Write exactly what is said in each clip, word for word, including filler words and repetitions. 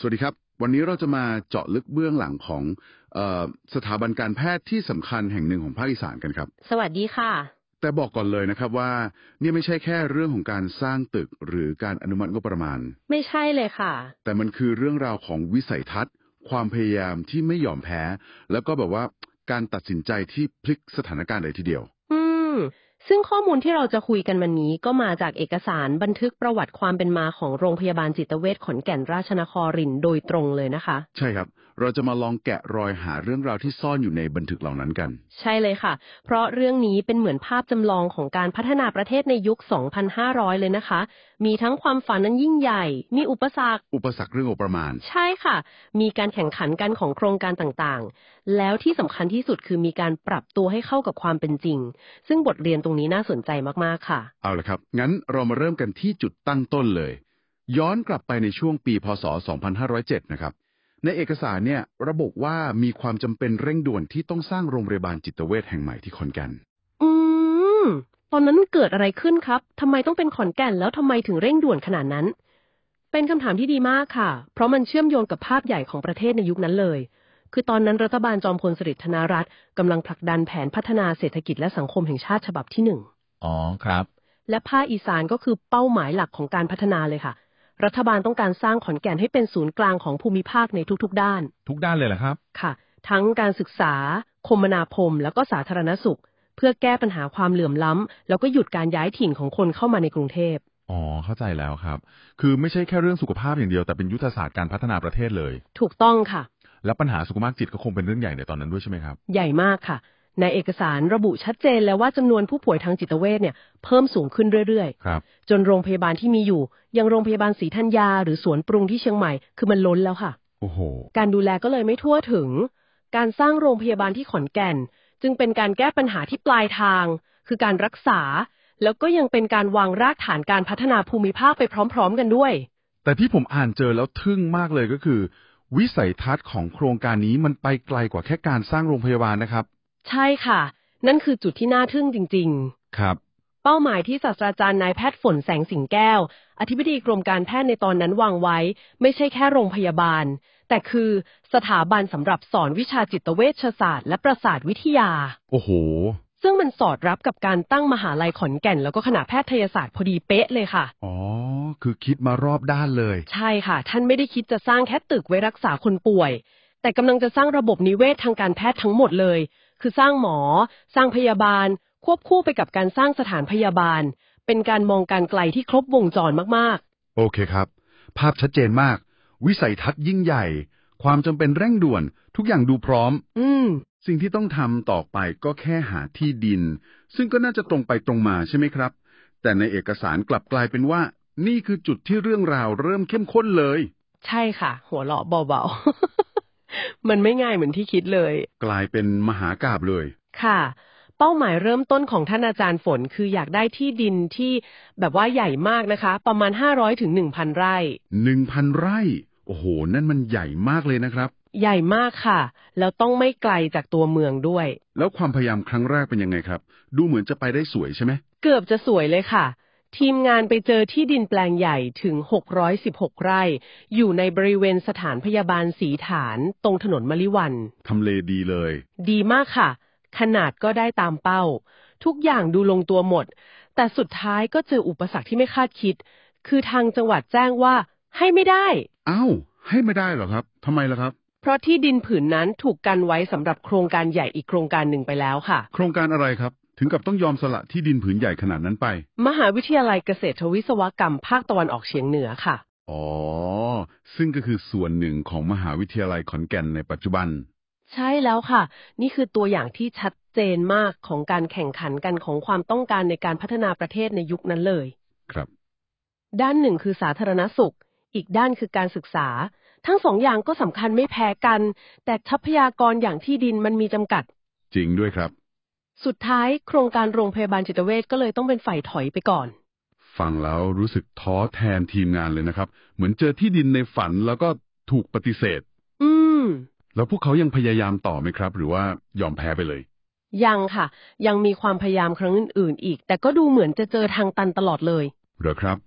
สวัสดีครับวันนี้เราจะมาเจาะลึกเบื้องหลังของเอ่อสถาบันการแพทย์ที่สำคัญแห่งหนึ่งของภาคอีสานกันครับสวัสดีค่ะแต่บอกก่อนเลยนะครับว่านี่ไม่ใช่แค่เรื่องของการสร้างตึกหรือการอนุมัติงบประมาณไม่ใช่เลยค่ะแต่มันคือเรื่องราวของวิสัยทัศน์ความพยายามที่ไม่ยอมแพ้แล้วก็แบบว่าการตัดสินใจที่พลิกสถานการณ์เลยทีเดียวอืมซึ่งข้อมูลที่เราจะคุยกันวันนี้ก็มาจากเอกสารบันทึกประวัติความเป็นมาของโรงพยาบาลจิตเวชขอนแก่นราชนครินทร์โดยตรงเลยนะคะใช่ครับเราจะมาลองแกะรอยหาเรื่องราวที่ซ่อนอยู่ในบันทึกเหล่านั้นกันใช่เลยค่ะเพราะเรื่องนี้เป็นเหมือนภาพจำลองของการพัฒนาประเทศในยุค สองพันห้าร้อย เลยนะคะมีทั้งความฝันนั้นยิ่งใหญ่มีอุปสรรคอุปสรรคเรื่องงบประมาณใช่ค่ะมีการแข่งขันกันของโครงการต่างๆแล้วที่สำคัญที่สุดคือมีการปรับตัวให้เข้ากับความเป็นจริงซึ่งบทเรียนตรงนี้น่าสนใจมากๆค่ะเอาละครับงั้นเรามาเริ่มกันที่จุดตั้งต้นเลยย้อนกลับไปในช่วงปีพ.ศ. สองพันห้าร้อยเจ็ดนะครับในเอกสารเนี่ยระบุว่ามีความจำเป็นเร่งด่วนที่ต้องสร้างโรงพยาบาลจิตเวชแห่งใหม่ที่ขอนแก่นอืมตอนนั้นมันเกิดอะไรขึ้นครับทำไมต้องเป็นขอนแก่นแล้วทำไมถึงเร่งด่วนขนาดนั้นเป็นคำถามที่ดีมากค่ะเพราะมันเชื่อมโยงกับภาพใหญ่ของประเทศในยุคนั้นเลยคือตอนนั้นรัฐบาลจอมพลสฤษดิ์ธนรัตน์กำลังผลักดันแผนพัฒนาเศรษฐกิจและสังคมแห่งชาติฉบับที่หนึ่งอ๋อครับและภาคอีสานก็คือเป้าหมายหลักของการพัฒนาเลยค่ะรัฐบาลต้องการสร้างขอนแก่นให้เป็นศูนย์กลางของภูมิภาคในทุกๆด้านทุกด้านเลยเหรอครับค่ะทั้งการศึกษาคมนาคมแล้วก็สาธารณสุขเพื่อแก้ปัญหาความเหลื่อมล้ำแล้วก็หยุดการย้ายถิ่นของคนเข้ามาในกรุงเทพอ๋อเข้าใจแล้วครับคือไม่ใช่แค่เรื่องสุขภาพอย่างเดียวแต่เป็นยุทธศาสตร์การพัฒนาประเทศเลยถูกต้องค่ะแล้วปัญหาสุขภาพจิตก็คงเป็นเรื่องใหญ่ในตอนนั้นด้วยใช่ไหมครับใหญ่มากค่ะในเอกสารระบุชัดเจนแล้วว่าจำนวนผู้ป่วยทางจิตเวชเนี่ยเพิ่มสูงขึ้นเรื่อยๆครับจนโรงพยาบาลที่มีอยู่อย่างโรงพยาบาลศรีธัญญาหรือสวนปรุงที่เชียงใหม่คือมันล้นแล้วค่ะโอ้โหการดูแลก็เลยไม่ทั่วถึงการสร้างโรงพยาบาลที่ขอนแก่นจึงเป็นการแก้ปัญหาที่ปลายทางคือการรักษาแล้วก็ยังเป็นการวางรากฐานการพัฒนาภูมิภาคไปพร้อมๆกันด้วยแต่ที่ผมอ่านเจอแล้วทึ่งมากเลยก็คือวิสัยทัศน์ของโครงการนี้มันไปไกลกว่าแค่การสร้างโรงพยาบาลนะครับใช่ค่ะนั่นคือจุดที่น่าทึ่งจริงๆครับเป้าหมายที่ศาสตราจารย์นายแพทย์ฝนแสงสิงแก้วอธิบดีกรมการแพทย์ในตอนนั้นวางไว้ไม่ใช่แค่โรงพยาบาลแต่คือสถาบันสำหรับสอนวิชาจิตเวชศาสตร์และประสาทวิทยาโอ้โหซึ่งมันสอดรับกับการตั้งมหาลัยขอนแก่นแล้วก็คณะแพทยศาสตร์พอดีเป๊ะเลยค่ะอ๋อคือคิดมารอบด้านเลยใช่ค่ะท่านไม่ได้คิดจะสร้างแค่ตึกไว้รักษาคนป่วยแต่กำลังจะสร้างระบบนิเวศทางการแพทย์ทั้งหมดเลยคือสร้างหมอสร้างพยาบาลควบคู่ไปกับการสร้างสถานพยาบาลเป็นการมองการไกลที่ครบวงจรมากๆโอเคครับภาพชัดเจนมากวิสัยทัศน์ยิ่งใหญ่ความจำเป็นเร่งด่วนทุกอย่างดูพร้อมอืมสิ่งที่ต้องทำต่อไปก็แค่หาที่ดินซึ่งก็น่าจะตรงไปตรงมาใช่ไหมครับแต่ในเอกสารกลับกลายเป็นว่านี่คือจุดที่เรื่องราวเริ่มเข้มข้นเลยใช่ค่ะหัวเราะเบาๆ มันไม่ง่ายเหมือนที่คิดเลยกลายเป็นมหากาพย์เลยค่ะเป้าหมายเริ่มต้นของท่านอาจารย์ฝนคืออยากได้ที่ดินที่แบบว่าใหญ่มากนะคะประมาณห้าร้อยถึง หนึ่งพัน ไร่หนึ่งพัน ไร่โอ้โหนั่นมันใหญ่มากเลยนะครับใหญ่มากค่ะแล้วต้องไม่ไกลจากตัวเมืองด้วยแล้วความพยายามครั้งแรกเป็นยังไงครับดูเหมือนจะไปได้สวยใช่ไหมเกือบจะสวยเลยค่ะทีมงานไปเจอที่ดินแปลงใหญ่ถึงหกร้อยสิบหกไร่อยู่ในบริเวณสถานพยาบาลศรีฐานตรงถนนมะลิวันทำเลดีเลยดีมากค่ะขนาดก็ได้ตามเป้าทุกอย่างดูลงตัวหมดแต่สุดท้ายก็เจออุปสรรคที่ไม่คาดคิดคือทางจังหวัดแจ้งว่าให้ไม่ได้อ้าวให้ไม่ได้เหรอครับทำไมล่ะครับเพราะที่ดินผืนนั้นถูกกันไว้สำหรับโครงการใหญ่อีกโครงการหนึ่งไปแล้วค่ะโครงการอะไรครับถึงกับต้องยอมสละที่ดินผืนใหญ่ขนาดนั้นไปมหาวิทยาลัยเกษตรวิศวกรรมภาคตะวันออกเฉียงเหนือค่ะอ๋อซึ่งก็คือส่วนหนึ่งของมหาวิทยาลัยขอนแก่นในปัจจุบันใช่แล้วค่ะนี่คือตัวอย่างที่ชัดเจนมากของการแข่งขันกันของความต้องการในการพัฒนาประเทศในยุคนั้นเลยครับด้านหนึ่งคือสาธารณสุขอีกด้านคือการศึกษาทั้งสองอย่างก็สำคัญไม่แพ้กันแต่ทรัพยากรอย่างที่ดินมันมีจำกัดจริงด้วยครับสุดท้ายโครงการโรงพยาบาลจิตเวชก็เลยต้องเป็นฝ่ายถอยไปก่อนฟังแล้วรู้สึกท้อแทนทีมงานเลยนะครับเหมือนเจอที่ดินในฝันแล้วก็ถูกปฏิเสธอืมแล้วพวกเขายังพยายามต่อไหมครับหรือว่ายอมแพ้ไปเลยยังค่ะยังมีความพยายามครั้งอื่นๆอีกแต่ก็ดูเหมือนจะเจอทางตันตลอดเลยเหรอครับ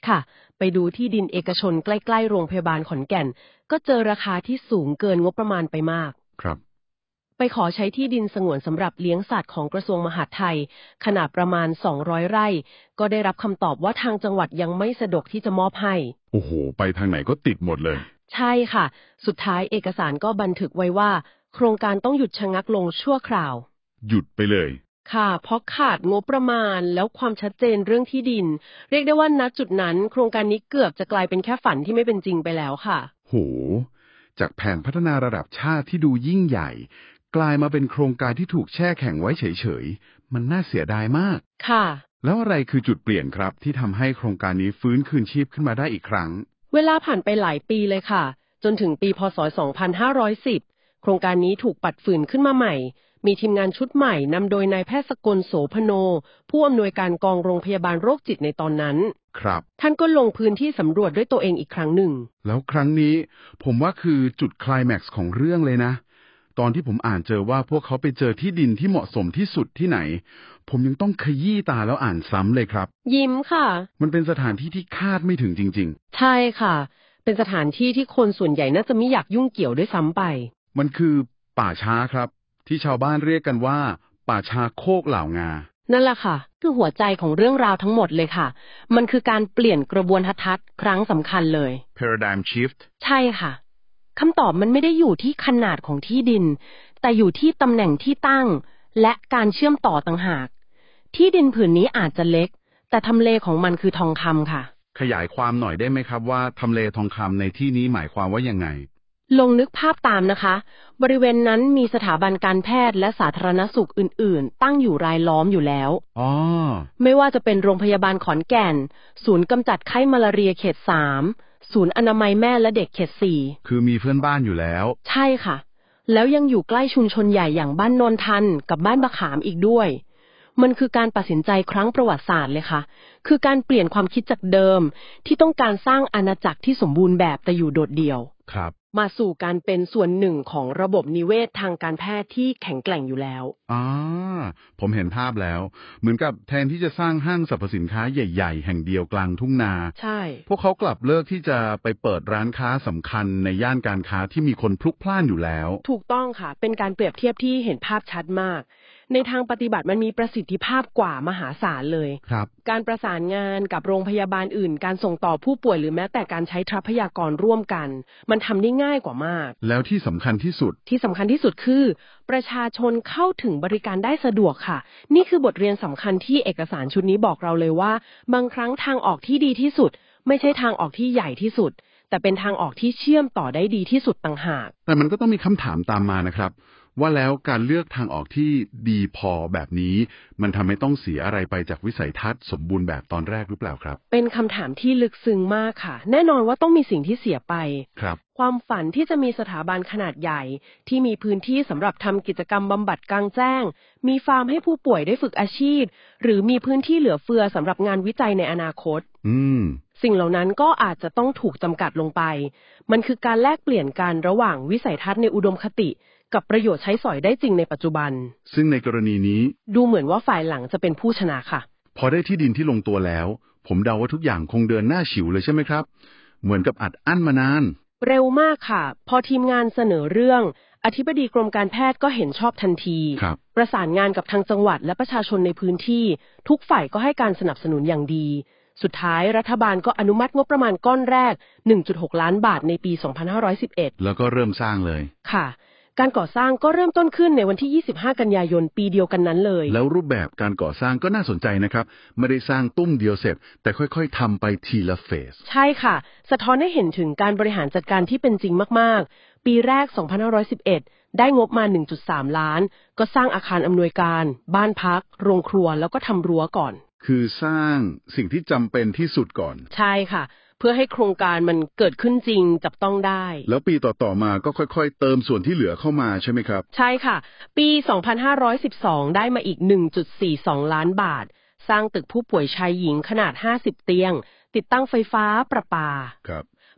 ค่ะไปดูที่ดินเอกชนใกล้ๆโรงพยาบาลขอนแก่นก็เจอราคาที่สูงเกินงบประมาณไปมากครับไปขอใช้ที่ดินสงวนสำหรับเลี้ยงสัตว์ของกระทรวงมหาดไทยขนาดประมาณสองร้อยไร่ก็ได้รับคำตอบว่าทางจังหวัดยังไม่สะดวกที่จะมอบให้โอ้โหไปทางไหนก็ติดหมดเลยใช่ค่ะสุดท้ายเอกสารก็บันทึกไว้ว่าโครงการต้องหยุดชะงักลงชั่วคราวหยุดไปเลยค่ะเพราะขาดงบประมาณแล้วความชัดเจนเรื่องที่ดินเรียกได้ว่าณจุดนั้นโครงการนี้เกือบจะกลายเป็นแค่ฝันที่ไม่เป็นจริงไปแล้วค่ะโหจากแผนพัฒนาระดับชาติที่ดูยิ่งใหญ่กลายมาเป็นโครงการที่ถูกแช่แข็งไว้เฉยๆมันน่าเสียดายมากค่ะแล้วอะไรคือจุดเปลี่ยนครับที่ทำให้โครงการนี้ฟื้นคืนชีพขึ้นมาได้อีกครั้งเวลาผ่านไปหลายปีเลยค่ะจนถึงปีพ.ศ. สองพันห้าร้อยสิบโครงการนี้ถูกปัดฝืนขึ้นมาใหม่มีทีมงานชุดใหม่นำโดยนายแพทย์สกลโสพโนผู้อำนวยการกองโรงพยาบาลโรคจิตในตอนนั้นครับท่านก็ลงพื้นที่สำรวจด้วยตัวเองอีกครั้งหนึ่งแล้วครั้งนี้ผมว่าคือจุดไคลแม็กซ์ของเรื่องเลยนะตอนที่ผมอ่านเจอว่าพวกเขาไปเจอที่ดินที่เหมาะสมที่สุดที่ไหนผมยังต้องขยี้ตาแล้วอ่านซ้ำเลยครับยิ้มค่ะมันเป็นสถานที่ที่คาดไม่ถึงจริงๆใช่ค่ะเป็นสถานที่ที่คนส่วนใหญ่น่าจะไม่อยากยุ่งเกี่ยวด้วยซ้ำไปมันคือป่าช้าครับที่ชาวบ้านเรียกกันว่าป่าช้าโคกเหล่างานั่นแหละค่ะคือหัวใจของเรื่องราวทั้งหมดเลยค่ะมันคือการเปลี่ยนกระบวนทัศน์ครั้งสำคัญเลย paradigm shift ใช่ค่ะคำตอบมันไม่ได้อยู่ที่ขนาดของที่ดินแต่อยู่ที่ตำแหน่งที่ตั้งและการเชื่อมต่อต่างหากที่ดินผืนนี้อาจจะเล็กแต่ทำเลของมันคือทองคำค่ะขยายความหน่อยได้ไหมครับว่าทำเลทองคำในที่นี้หมายความว่ายังไงลองนึกภาพตามนะคะบริเวณนั้นมีสถาบันการแพทย์และสาธารณสุขอื่นๆตั้งอยู่รายล้อมอยู่แล้วอ๋อไม่ว่าจะเป็นโรงพยาบาลขอนแก่นศูนย์กำจัดไข้มาลาเรียเขตสามศูนย์อนามัยแม่และเด็กเขตสี่คือมีเพื่อนบ้านอยู่แล้วใช่ค่ะแล้วยังอยู่ใกล้ชุมชนใหญ่อย่างบ้านโนนทันกับบ้านบะขามอีกด้วยมันคือการตัดสินใจครั้งประวัติศาสตร์เลยค่ะคือการเปลี่ยนความคิดจากเดิมที่ต้องการสร้างอาณาจักรที่สมบูรณ์แบบแต่อยู่โดดเดี่ยวครับมาสู่การเป็นส่วนหนึ่งของระบบนิเวศทางการแพทย์ที่แข็งแกร่งอยู่แล้วอ่าผมเห็นภาพแล้วเหมือนกับแทนที่จะสร้างห้างสรรพสินค้าใหญ่ๆแห่งเดียวกลางทุ่งนาใช่พวกเขากลับเลิกที่จะไปเปิดร้านค้าสำคัญในย่านการค้าที่มีคนพลุกพล่านอยู่แล้วถูกต้องค่ะเป็นการเปรียบเทียบที่เห็นภาพชัดมากในทางปฏิบัติมันมีประสิทธิภาพกว่ามหาศาลเลยครับการประสานงานกับโรงพยาบาลอื่นการส่งต่อผู้ป่วยหรือแม้แต่การใช้ทรัพยากรร่วมกันมันทำได้ง่ายกว่ามากแล้วที่สำคัญที่สุดที่สำคัญที่สุดคือประชาชนเข้าถึงบริการได้สะดวกค่ะนี่คือบทเรียนสำคัญที่เอกสารชุดนี้บอกเราเลยว่าบางครั้งทางออกที่ดีที่สุดไม่ใช่ทางออกที่ใหญ่ที่สุดแต่เป็นทางออกที่เชื่อมต่อได้ดีที่สุดต่างหากแต่มันก็ต้องมีคำถามตามมานะครับว่าแล้วการเลือกทางออกที่ดีพอแบบนี้มันทำให้ต้องเสียอะไรไปจากวิสัยทัศน์สมบูรณ์แบบตอนแรกหรือเปล่าครับเป็นคำถามที่ลึกซึ้งมากค่ะแน่นอนว่าต้องมีสิ่งที่เสียไปครับความฝันที่จะมีสถาบันขนาดใหญ่ที่มีพื้นที่สำหรับทำกิจกรรมบำบัดกลางแจ้งมีฟาร์มให้ผู้ป่วยได้ฝึกอาชีพหรือมีพื้นที่เหลือเฟือสำหรับงานวิจัยในอนาคตอืมสิ่งเหล่านั้นก็อาจจะต้องถูกจำกัดลงไปมันคือการแลกเปลี่ยนกันระหว่างวิสัยทัศน์ในอุดมคติกับประโยชน์ใช้สอยได้จริงในปัจจุบันซึ่งในกรณีนี้ดูเหมือนว่าฝ่ายหลังจะเป็นผู้ชนะค่ะพอได้ที่ดินที่ลงตัวแล้วผมเดาว่าทุกอย่างคงเดินหน้าฉิวเลยใช่ไหมครับเหมือนกับอัดอั้นมานานเร็วมากค่ะพอทีมงานเสนอเรื่องอธิบดีกรมการแพทย์ก็เห็นชอบทันทีประสานงานกับทางจังหวัดและประชาชนในพื้นที่ทุกฝ่ายก็ให้การสนับสนุนอย่างดีสุดท้ายรัฐบาลก็อนุมัติงบประมาณก้อนแรก หนึ่งจุดหก ล้านบาทในปี สองพันห้าร้อยสิบเอ็ดแล้วก็เริ่มสร้างเลยค่ะการก่อสร้างก็เริ่มต้นขึ้นในวันที่ยี่สิบห้ากันยายนปีเดียวกันนั้นเลยแล้วรูปแบบการก่อสร้างก็น่าสนใจนะครับไม่ได้สร้างตุ้มเดียวเสร็จแต่ค่อยๆทำไปทีละเฟสใช่ค่ะสะท้อนให้เห็นถึงการบริหารจัดการที่เป็นจริงมากๆปีแรกสองพันห้าร้อยสิบเอ็ดได้งบมา หนึ่งจุดสาม ล้านก็สร้างอาคารอำนวยการบ้านพักโรงครัวแล้วก็ทำรั้วก่อนคือสร้างสิ่งที่จำเป็นที่สุดก่อนใช่ค่ะเพื่อให้โครงการมันเกิดขึ้นจริงจับต้องได้แล้วปีต่อๆมาก็ค่อยๆเติมส่วนที่เหลือเข้ามาใช่ไหมครับใช่ค่ะปีสองพันห้าร้อยสิบสองได้มาอีก หนึ่งจุดสี่สอง ล้านบาทสร้างตึกผู้ป่วยชายหญิงขนาดห้าสิบเตียงติดตั้งไฟฟ้าประปาครับ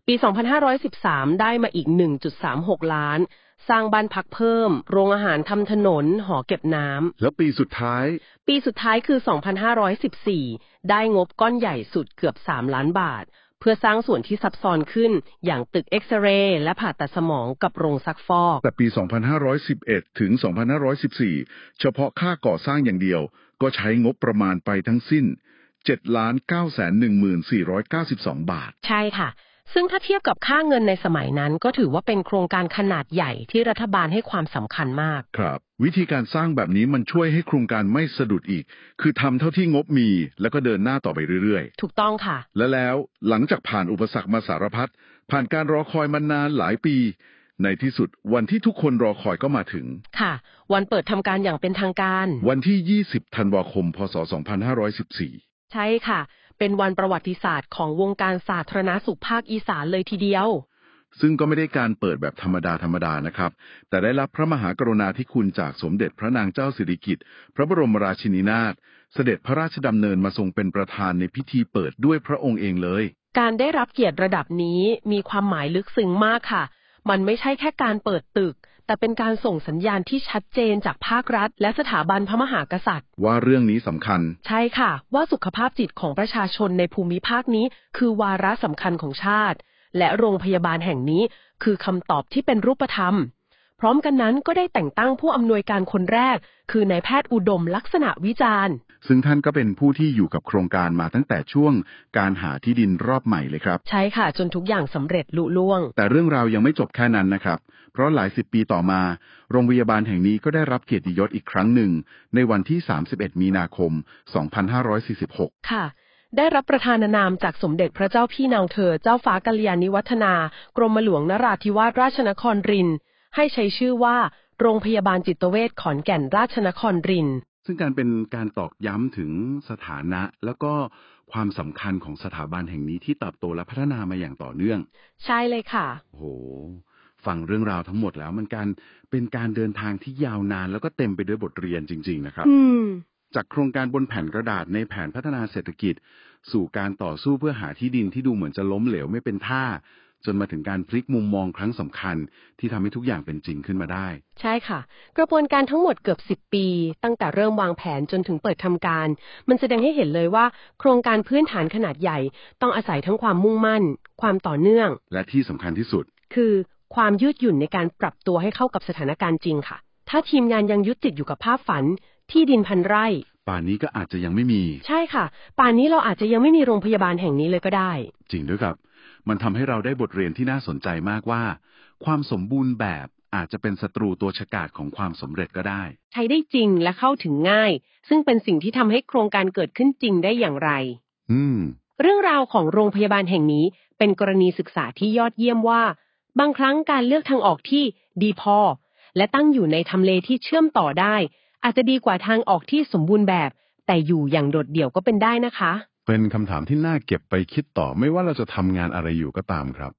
ปี สองพันห้าร้อยสิบสาม ได้มาอีก หนึ่งจุดสามหก ล้าน สร้างบ้านพักเพิ่ม โรงอาหารทำถนน หอเก็บน้ำแล้วปีสุดท้ายปีสุดท้ายคือ สองพันห้าร้อยสิบสี่ ได้งบก้อนใหญ่สุดเกือบ สาม ล้านบาท เพื่อสร้างส่วนที่ซับซ้อนขึ้น อย่างตึกเอ็กซเรย์และผ่าตัดสมองกับโรงซักฟอกแต่ปี สองพันห้าร้อยสิบเอ็ด ถึง สองพันห้าร้อยสิบสี่ เฉพาะค่าก่อสร้างอย่างเดียวก็ใช้งบประมาณไปทั้งสิ้น เจ็ดล้านเก้าแสนหนึ่งหมื่นสี่ร้อยเก้าสิบสอง บาทใช่ค่ะ ซึ่งถ้าเทียบกับค่าเงินในสมัยนั้นก็ถือว่าเป็นโครงการขนาดใหญ่ที่รัฐบาลให้ความสำคัญมากครับวิธีการสร้างแบบนี้มันช่วยให้โครงการไม่สะดุดอีกคือทำเท่าที่งบมีแล้วก็เดินหน้าต่อไปเรื่อยถูกต้องค่ะๆและแล้วหลังจากผ่านอุปสรรคมาสารพัดผ่านการรอคอยมานานหลายปีในที่สุดวันที่ทุกคนรอคอยก็มาถึงค่ะวันเปิดทำการอย่างเป็นทางการวันที่ยี่สิบธันวาคมพศสองพันห้าร้อยสิบสี่ใช่ค่ะเป็นวันประวัติศาสตร์ของวงการสาธารณสุขภาคอีสานเลยทีเดียวซึ่งก็ไม่ได้การเปิดแบบธรรมดาธรรมดานะครับแต่ได้รับพระมหากรุณาธิคุณจากสมเด็จพระนางเจ้าสิริกิติ์พระบรมราชินีนาถเสด็จพระราชดำเนินมาทรงเป็นประธานในพิธีเปิดด้วยพระองค์เองเลยการได้รับเกียรติระดับนี้มีความหมายลึกซึ้งมากค่ะมันไม่ใช่แค่การเปิดตึกแต่เป็นการส่งสัญญาณที่ชัดเจนจากภาครัฐและสถาบันพระมหากษัตริย์ว่าเรื่องนี้สำคัญใช่ค่ะว่าสุขภาพจิตของประชาชนในภูมิภาคนี้คือวาระสำคัญของชาติและโรงพยาบาลแห่งนี้คือคำตอบที่เป็นรูปธรรมพร้อมกันนั้นก็ได้แต่งตั้งผู้อำนวยการคนแรกคือนายแพทย์อุดมลักษณะวิจารณ์ซึ่งท่านก็เป็นผู้ที่อยู่กับโครงการมาตั้งแต่ช่วงการหาที่ดินรอบใหม่เลยครับใช่ค่ะจนทุกอย่างสำเร็จลุล่วงแต่เรื่องราวยังไม่จบแค่นั้นนะครับเพราะหลายสิบปีต่อมาโรงพยาบาลแห่งนี้ก็ได้รับเกียรติยศอีกครั้งหนึ่งในวันที่สามสิบเอ็ดมีนาคมสองพันห้าร้อยสี่สิบหกค่ะได้รับประธานนามจากสมเด็จพระเจ้าพี่นางเธอเจ้าฟ้ากัลยาณิวัฒนากรมหลวงนราธิวาสราชนครรินทร์ให้ใช้ชื่อว่าโรงพยาบาลจิตเวชขอนแก่นราชนครรินทร์ซึ่งการเป็นการตอกย้ำถึงสถานะแล้วก็ความสำคัญของสถาบันแห่งนี้ที่เติบโตและพัฒนามาอย่างต่อเนื่องใช่เลยค่ะโอ้โหฟังเรื่องราวทั้งหมดแล้วมันการเป็นการเดินทางที่ยาวนานแล้วก็เต็มไปด้วยบทเรียนจริงๆนะครับจากโครงการบนแผ่นกระดาษในแผนพัฒนาเศรษฐกิจสู่การต่อสู้เพื่อหาที่ดินที่ดูเหมือนจะล้มเหลวไม่เป็นท่าจนมาถึงการพลิกมุมมองครั้งสำคัญที่ทำให้ทุกอย่างเป็นจริงขึ้นมาได้ใช่ค่ะกระบวนการทั้งหมดเกือบสิบปีตั้งแต่เริ่มวางแผนจนถึงเปิดทำการมันแสดงให้เห็นเลยว่าโครงการพื้นฐานขนาดใหญ่ต้องอาศัยทั้งความมุ่งมั่นความต่อเนื่องและที่สำคัญที่สุดคือความยืดหยุ่นในการปรับตัวให้เข้ากับสถานการณ์จริงค่ะถ้าทีมงานยังยึดติดอยู่กับภาพฝันที่ดินพันไร่ป่านนี้ก็อาจจะยังไม่มีใช่ค่ะป่านนี้เราอาจจะยังไม่มีโรงพยาบาลแห่งนี้เลยก็ได้จริงด้วยครับมันทำให้เราได้บทเรียนที่น่าสนใจมากว่าความสมบูรณ์แบบอาจจะเป็นศัตรูตัวฉกาจของความสำเร็จก็ได้ใช้ได้จริงและเข้าถึงง่ายซึ่งเป็นสิ่งที่ทำให้โครงการเกิดขึ้นจริงได้อย่างไรอืมเรื่องราวของโรงพยาบาลแห่งนี้เป็นกรณีศึกษาที่ยอดเยี่ยมว่าบางครั้งการเลือกทางออกที่ดีพอและตั้งอยู่ในทำเลที่เชื่อมต่อได้อาจจะดีกว่าทางออกที่สมบูรณ์แบบแต่อยู่อย่างโดดเดี่ยวก็เป็นได้นะคะเป็นคำถามที่น่าเก็บไปคิดต่อไม่ว่าเราจะทำงานอะไรอยู่ก็ตามครับ